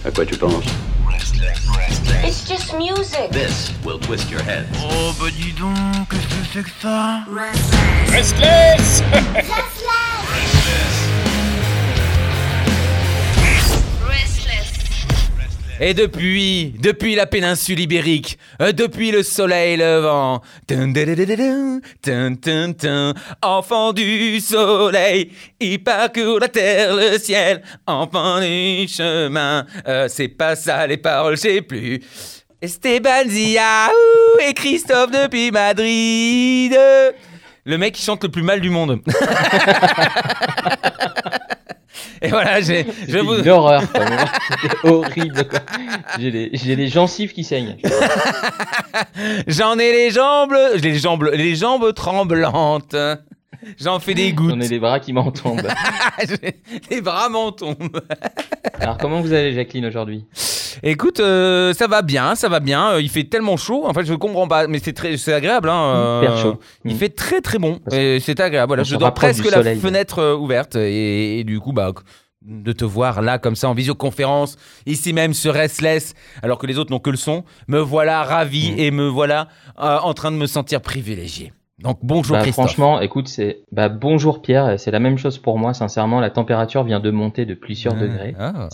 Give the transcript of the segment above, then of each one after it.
À quoi tu penses? It's just music. This will twist your head. Oh bah dis donc, qu'est-ce que c'est que ça? Restless. Et depuis la péninsule ibérique, depuis le soleil levant, enfant du soleil, il parcourt la terre, le ciel, enfant du chemin, c'est pas ça les paroles, je sais plus. Esteban Zia et Christophe depuis Madrid. Le mec qui chante le plus mal du monde. Et voilà, C'était une horreur, quoi. C'était horrible, quoi. J'ai les gencives qui saignent. J'en ai les jambes tremblantes. J'en fais des gouttes. J'en ai les bras qui m'en tombent. Les bras m'en tombent. Alors, comment vous allez, Jacqueline, aujourd'hui? Écoute, ça va bien. Il fait tellement chaud. En fait, je comprends pas, mais c'est agréable. Hyper chaud. Il fait très très bon. Et c'est agréable. Voilà, je dors presque la fenêtre ouverte. Et du coup, de te voir là comme ça en visioconférence, ici même sur Restless, alors que les autres n'ont que le son, me voilà ravi et me voilà en train de me sentir privilégié. Donc bonjour Christophe. Franchement, écoute, bonjour Pierre, c'est la même chose pour moi, sincèrement, la température vient de monter de plusieurs degrés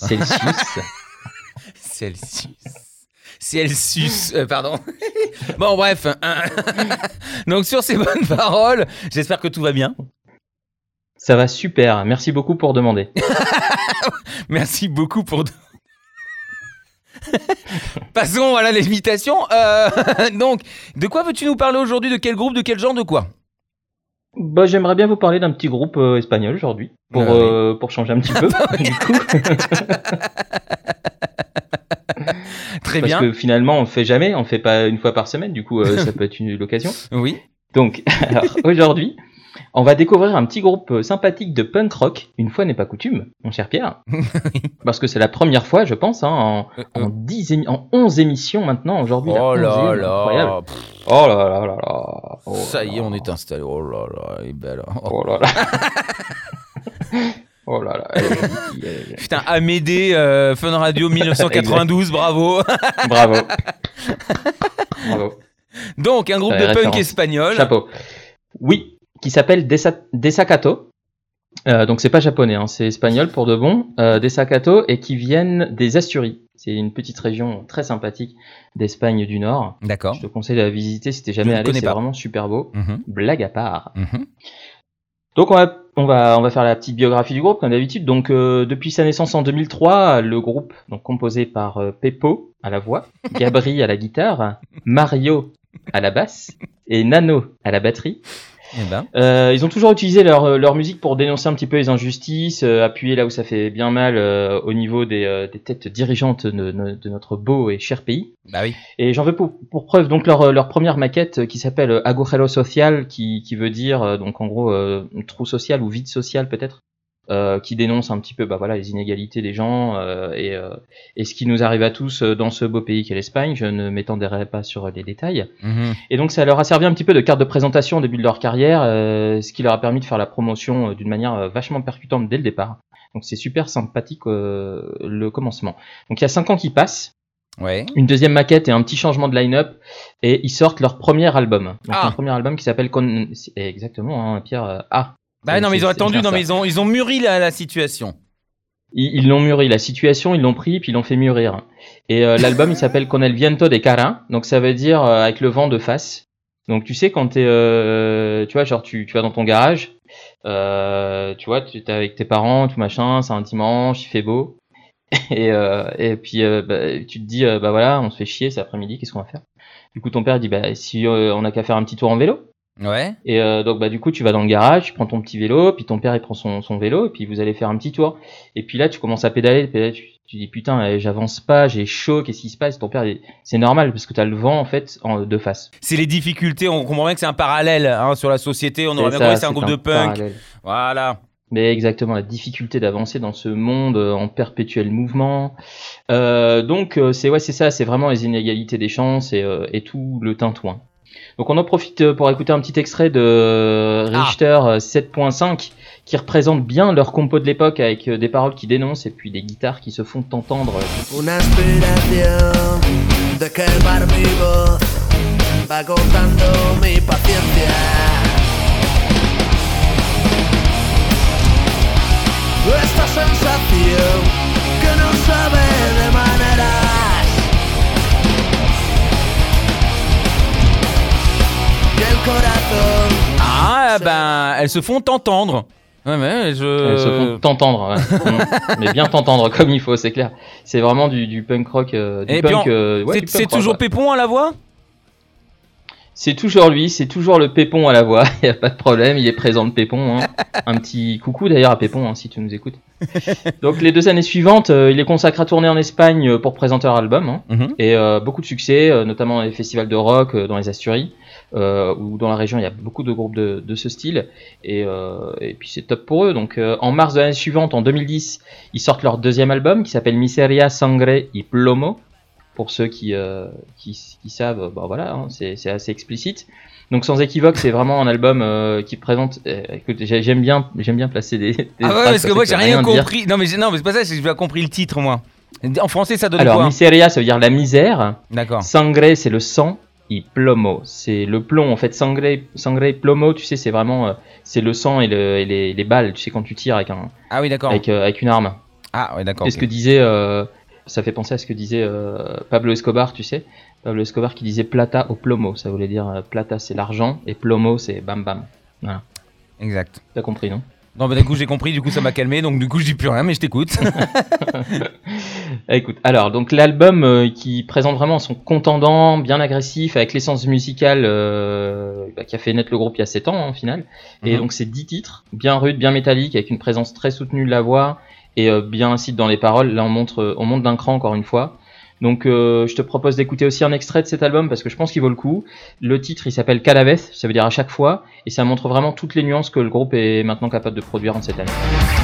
Celsius, pardon. Bon bref, donc sur ces bonnes paroles, j'espère que tout va bien. Ça va super, merci beaucoup pour demander. Merci beaucoup pour Passons à l'imitation. Donc, de quoi veux-tu nous parler aujourd'hui? De quel groupe? De quel genre? De quoi? J'aimerais bien vous parler d'un petit groupe espagnol aujourd'hui, pour changer un petit peu, du coup. Très bien. Parce que finalement, on fait pas une fois par semaine, du coup, ça peut être l'occasion. Oui. Donc, alors, aujourd'hui, on va découvrir un petit groupe sympathique de punk rock, une fois n'est pas coutume, mon cher Pierre. Parce que c'est la première fois, je pense, en 11 émissions maintenant, aujourd'hui. Oh là là. Incroyable. Oh là là là là. Oh ça y est, on est installé. Oh là là, elle est belle. Oh là là. Oh là là. Putain, Amédée, Fun Radio 1992, bravo. Bravo. Donc, un groupe de punk espagnol. Chapeau. Oui. Qui s'appelle Desacato. Donc c'est pas japonais, c'est espagnol pour de bon. Desacato, et qui viennent des Asturies. C'est une petite région très sympathique d'Espagne du Nord. D'accord. Je te conseille de la visiter si t'es jamais allé, c'est vraiment super beau. Blague à part. Donc on va faire la petite biographie du groupe comme d'habitude. Donc depuis sa naissance en 2003, le groupe, donc composé par Peppo à la voix, Gabri à la guitare, Mario à la basse et Nano à la batterie. Ils ont toujours utilisé leur musique pour dénoncer un petit peu les injustices, appuyer là où ça fait bien mal au niveau des têtes dirigeantes de notre beau et cher pays. Bah oui. Et j'en veux pour preuve donc leur première maquette qui s'appelle Agujero Social, qui veut dire donc en gros trou social ou vide social peut-être. Qui dénonce un petit peu les inégalités des gens et ce qui nous arrive à tous dans ce beau pays qu'est l'Espagne. Je ne m'étendrai pas sur les détails. Et donc ça leur a servi un petit peu de carte de présentation au début de leur carrière, ce qui leur a permis de faire la promotion d'une manière vachement percutante dès le départ. Donc c'est super sympathique le commencement. Donc il y a 5 ans qui passent. Ouais. Une deuxième maquette et un petit changement de line-up, et ils sortent leur premier album. Donc un premier album qui s'appelle exactement, Pierre. Bah non, mais ils ont attendu, mais ils ont mûri la situation. Ils l'ont mûri, la situation, ils l'ont pris, puis ils l'ont fait mûrir. Et l'album, il s'appelle Con el viento de cara, donc ça veut dire avec le vent de face. Donc tu sais, quand tu vois, genre tu vas dans ton garage, tu vois, tu es avec tes parents, tout machin, c'est un dimanche, il fait beau. Et puis tu te dis, voilà, on se fait chier, c'est après-midi, qu'est-ce qu'on va faire? Du coup, ton père dit, si on a qu'à faire un petit tour en vélo. Ouais. Et donc du coup tu vas dans le garage, tu prends ton petit vélo, puis ton père il prend son vélo, et puis vous allez faire un petit tour. Et puis là tu commences à pédaler, tu dis putain, j'avance pas, j'ai chaud, qu'est-ce qui se passe? Ton père, c'est normal parce que t'as le vent en fait de face. C'est les difficultés, on comprend bien que c'est un parallèle sur la société, on aurait bien compris que c'est un groupe de punk. Parallèle. Voilà. Mais exactement, la difficulté d'avancer dans ce monde en perpétuel mouvement. Donc c'est ça, c'est vraiment les inégalités des chances et tout le tintouin. Donc on en profite pour écouter un petit extrait de Richter 7.5 qui représente bien leur compo de l'époque avec des paroles qui dénoncent et puis des guitares qui se font entendre. Una inspiración de quemar mi voz va contando mi paciencia. Esta sensación que no sabe de maneras y el corazón. Ah, ben, elles se font entendre. Ouais, Elles se font t'entendre, ouais. Mais bien t'entendre comme il faut, c'est clair. C'est vraiment du punk rock. C'est toujours Pépon à la voix ? C'est toujours lui, c'est toujours le Pépon à la voix, il n'y a pas de problème, il est présent le Pépon. Hein. Un petit coucou d'ailleurs à Pépon, hein, si tu nous écoutes. Donc les 2 années suivantes, il est consacré à tourner en Espagne pour présenter leur album, hein, et beaucoup de succès, notamment dans les festivals de rock, dans les Asturies, où dans la région il y a beaucoup de groupes de ce style, et puis c'est top pour eux. Donc en mars de l'année suivante, en 2010, ils sortent leur 2e album qui s'appelle Miseria, Sangre y Plomo. Pour ceux qui savent, bah voilà, hein, c'est assez explicite. Donc sans équivoque, c'est vraiment un album qui présente. Écoute, j'aime bien placer des ah ouais, phrases, parce que moi j'ai rien compris. Dire. Non mais c'est pas ça, c'est que j'ai pas compris le titre moi. En français ça donne Alors, quoi ? Alors miseria, ça veut dire la misère. D'accord. Sangre, c'est le sang. Et plomo, c'est le plomb en fait. Sangre plomo, tu sais, c'est vraiment c'est le sang et les balles. Tu sais quand tu tires avec un. Ah oui, d'accord. Avec une arme. Ah ouais, d'accord. C'est ce que disait. Ça fait penser à ce que disait Pablo Escobar, tu sais. Pablo Escobar qui disait plata au plomo. Ça voulait dire plata c'est l'argent et plomo c'est bam bam. Voilà. Exact. T'as compris, non ? Non, bah du coup j'ai compris, du coup ça m'a calmé, donc du coup je dis plus rien, mais je t'écoute. Écoute, alors donc l'album qui présente vraiment son contendant, bien agressif, avec l'essence musicale qui a fait naître le groupe il y a 7 ans en final. Et donc c'est 10 titres, bien rudes, bien métalliques, avec une présence très soutenue de la voix et bien incite dans les paroles. Là on monte d'un cran encore une fois. Donc je te propose d'écouter aussi un extrait de cet album parce que je pense qu'il vaut le coup. Le titre il s'appelle Cada vez, ça veut dire à chaque fois, et ça montre vraiment toutes les nuances que le groupe est maintenant capable de produire en cette année.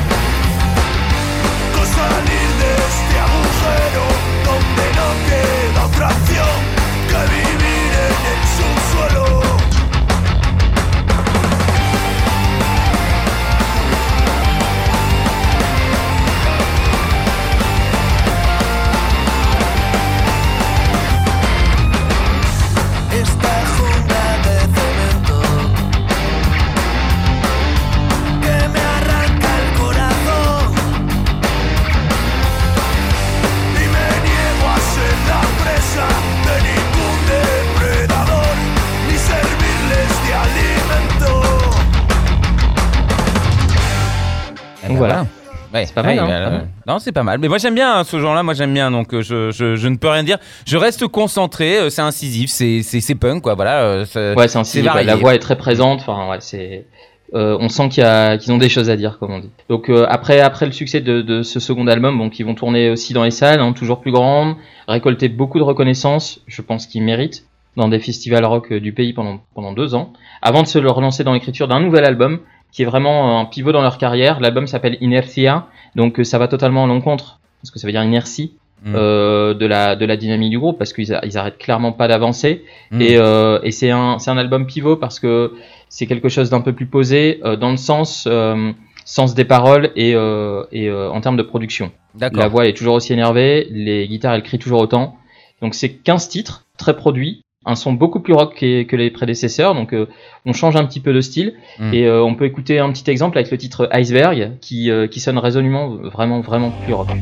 Voilà. Ouais, c'est pas mal, non, c'est pas mal. Mais moi j'aime bien ce genre-là, moi j'aime bien, donc je ne peux rien dire. Je reste concentré, c'est incisif, c'est punk, quoi. Voilà. Ouais, c'est incisif. La voix est très présente. Enfin, ouais, c'est. On sent qu'ils ont des choses à dire, comme on dit. Donc après le succès de ce second album, donc ils vont tourner aussi dans les salles, hein, toujours plus grandes, récolter beaucoup de reconnaissance. Je pense qu'ils méritent dans des festivals rock du pays pendant 2 ans, avant de se relancer dans l'écriture d'un nouvel album, qui est vraiment un pivot dans leur carrière. L'album s'appelle Inertia, donc ça va totalement à l'encontre, parce que ça veut dire inertie, de la dynamique du groupe, parce qu'ils arrêtent clairement pas d'avancer. Et c'est un album pivot parce que c'est quelque chose d'un peu plus posé dans le sens des paroles et en termes de production. D'accord. La voix elle est toujours aussi énervée, les guitares elles crient toujours autant. Donc c'est 15 titres, très produits. Un son beaucoup plus rock que les prédécesseurs, donc on change un petit peu de style et on peut écouter un petit exemple avec le titre Iceberg qui sonne résolument vraiment plus rock.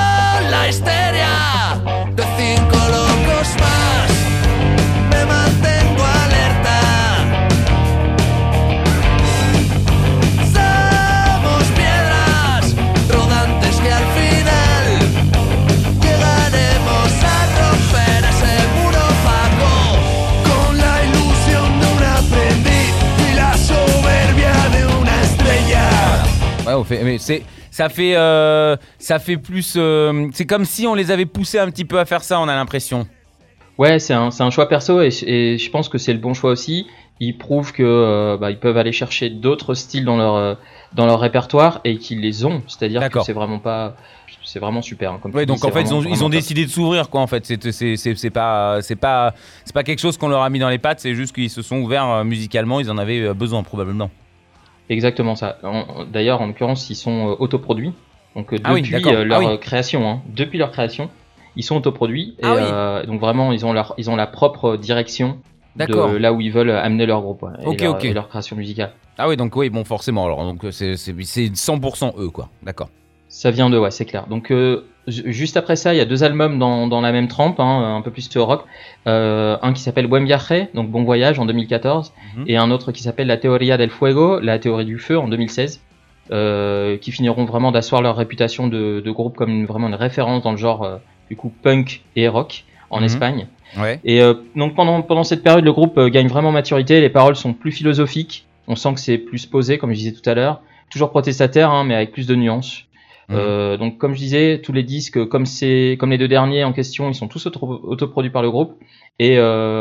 Ouais, mais ça fait plus. C'est comme si on les avait poussés un petit peu à faire ça, on a l'impression. Ouais, c'est un choix perso et je pense que c'est le bon choix aussi. ils prouvent que ils peuvent aller chercher d'autres styles dans leur répertoire et qu'ils les ont. C'est-à-dire D'accord. que c'est vraiment super. Hein, comme Oui, tu donc dis, en c'est fait, vraiment ils ont top. décidé de s'ouvrir, quoi. En fait, c'est pas quelque chose qu'on leur a mis dans les pattes. C'est juste qu'ils se sont ouverts musicalement. Ils en avaient besoin probablement. Exactement ça. D'ailleurs, en l'occurrence, ils sont autoproduits. Donc Ah oui, depuis d'accord. leur création, hein, depuis leur création, ils sont autoproduits. Et Ah donc vraiment, ils ont la propre direction D'accord. de là où ils veulent amener leur groupe, ouais, Ok, ok. et leur création musicale. Ah oui, donc oui, bon, forcément. Alors, donc c'est 100% eux, quoi. D'accord. Ça vient ouais, c'est clair. Donc juste après ça, il y a 2 albums dans la même trempe, hein, un peu plus rock. Un qui s'appelle Buen Viaje, donc Bon Voyage en 2014, et un autre qui s'appelle La Teoría del Fuego, la théorie du feu en 2016, qui finiront vraiment d'asseoir leur réputation de groupe comme vraiment une référence dans le genre du coup punk et rock en Espagne. Ouais. Et donc pendant cette période, le groupe gagne vraiment maturité, les paroles sont plus philosophiques, on sent que c'est plus posé, comme je disais tout à l'heure, toujours protestataire, hein, mais avec plus de nuances. Donc comme je disais, tous les disques, comme les 2 derniers en question, ils sont tous autoproduits par le groupe et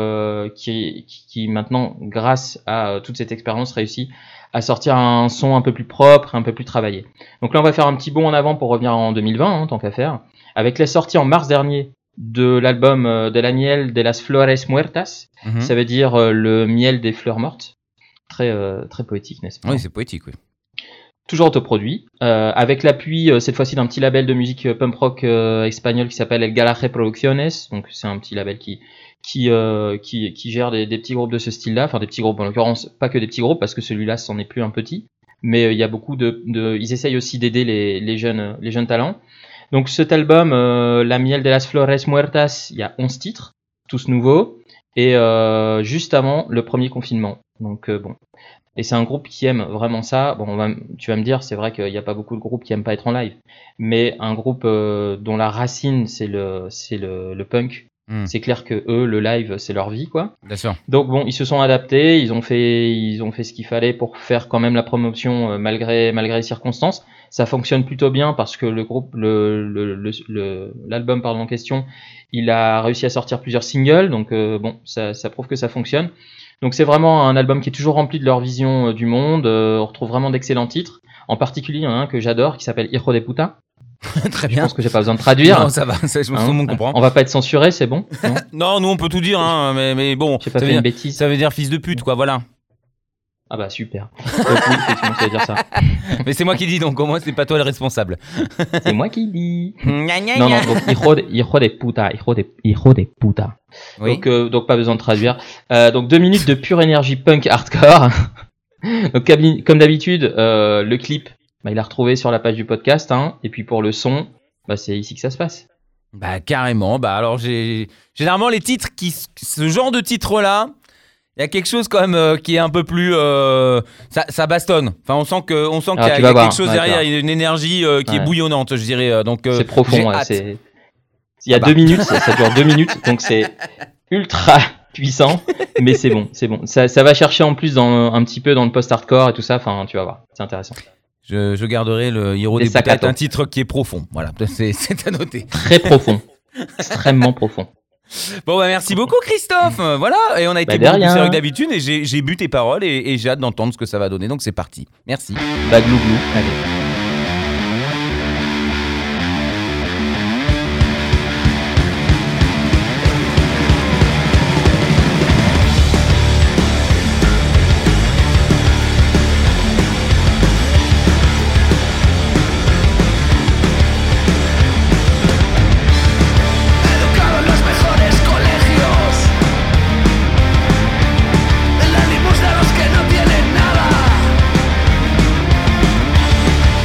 qui maintenant, grâce à toute cette expérience, réussit à sortir un son un peu plus propre, un peu plus travaillé. Donc là, on va faire un petit bond en avant pour revenir en 2020, hein, tant qu'à faire, avec la sortie en mars dernier de l'album De la miel de las flores muertas. Ça veut dire le miel des fleurs mortes. Très très poétique, n'est-ce pas? Oui, c'est poétique, oui. Toujours autoproduit, avec l'appui cette fois-ci d'un petit label de musique punk rock espagnol qui s'appelle El Garaje Producciones. Donc c'est un petit label qui gère des petits groupes de ce style-là, enfin des petits groupes en l'occurrence, pas que des petits groupes parce que celui-là c'en est plus un petit, mais il y a beaucoup ils essayent aussi d'aider les jeunes talents. Donc cet album, La miel de las flores muertas, il y a 11 titres, tous nouveaux, et juste avant le premier confinement. Donc bon. Et c'est un groupe qui aime vraiment ça. Bon, tu vas me dire, c'est vrai qu'il n'y a pas beaucoup de groupes qui aiment pas être en live, mais un groupe dont la racine c'est le punk. C'est clair que eux, le live, c'est leur vie, quoi. Bien sûr. Donc bon, ils se sont adaptés, ils ont fait ce qu'il fallait pour faire quand même la promotion malgré les circonstances. Ça fonctionne plutôt bien parce que le groupe, l'album en question, il a réussi à sortir plusieurs singles, donc bon, ça prouve que ça fonctionne. Donc c'est vraiment un album qui est toujours rempli de leur vision du monde. On retrouve vraiment d'excellents titres, en particulier un que j'adore qui s'appelle Hijo de puta. Très Je bien. pense que j'ai pas besoin de traduire. Non, ça va, tout le monde comprend. On va pas être censuré, c'est bon? Non, Non, nous on peut tout dire, hein, mais bon. j'ai pas ça fait veut une dire- bêtise. Ça veut dire fils de pute, quoi, voilà. Ah bah super. Donc oui, effectivement, ça veut dire ça. Mais c'est moi qui dis, donc au moins c'est pas toi le responsable. C'est moi qui dis. Gna, gna, Non, gna. donc hijo de puta. Oui. Donc pas besoin de traduire. Donc 2 minutes de pure énergie punk hardcore. Donc comme d'habitude, le clip, il a retrouvé sur la page du podcast, hein. Et puis pour le son, c'est ici que ça se passe. Bah carrément. Bah alors généralement les titres ce genre de titre là, il y a quelque chose quand même qui est un peu plus ça bastonne. Enfin on sent qu'il y a, tu il y a vas voir. quelque chose Ouais, derrière, tu il y a une énergie qui est Ouais. bouillonnante, je dirais. Donc C'est j'ai profond. Ouais, hâte. Il y a Ah bah. 2 minutes, ça dure 2 minutes, donc c'est ultra puissant, mais c'est bon. Ça va chercher en plus un petit peu dans le post-hardcore et tout ça. Enfin, tu vas voir, c'est intéressant. Je garderai le Hiro Des des Putates, staccato. un titre qui est profond. Voilà, c'est à noter. Très profond, extrêmement profond. Bon bah merci beaucoup Christophe. Voilà, et on a été de beaucoup plus rien. sérieux que d'habitude et j'ai bu tes paroles et j'ai hâte d'entendre ce que ça va donner. Donc c'est parti. Merci. Bah glou glou. Allez. Educado en los mejores colegios, en la limosna de los que no tienen nada.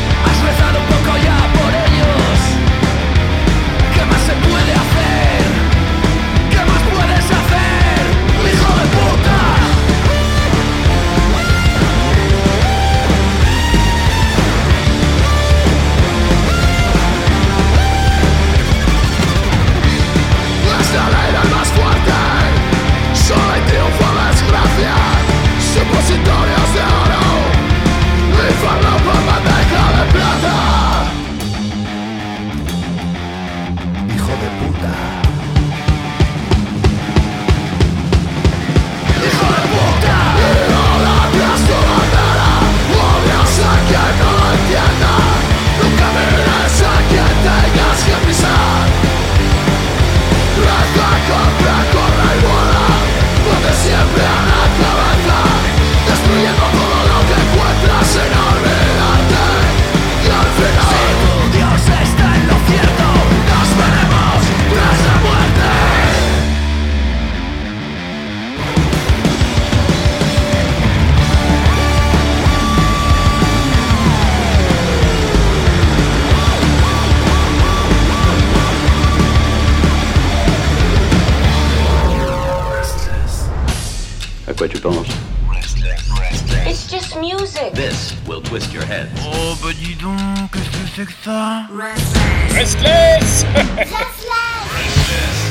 quoi tu penses? It's just music. This will twist your head. Oh bah dis donc, qu'est-ce que c'est que ça? Restless. Restless.